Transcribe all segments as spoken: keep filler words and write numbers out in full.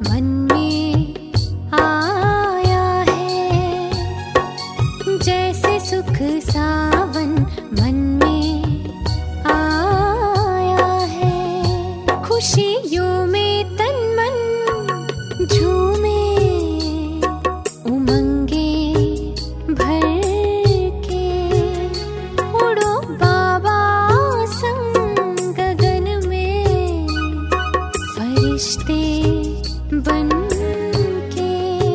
मन में आया है। जैसे सुख सावन मन में आया है। खुशियों में तन मन झूमे, उमंगे भर के उड़ो बाबा संग गगन में, फरिश्ते बन के।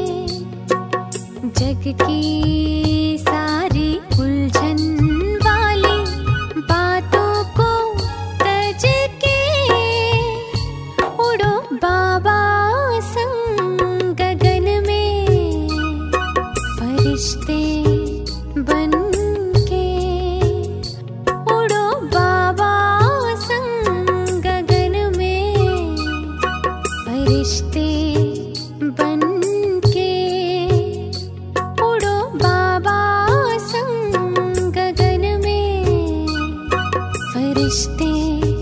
जग की सारी उलझन वाली बातों को तज के उड़ो बाबा संग गगन में, फरिश्ते बन के उड़ो बाबा संग गगन में, फरिश्ते बन के उड़ो बाबा संग गगन में, फरिश्ते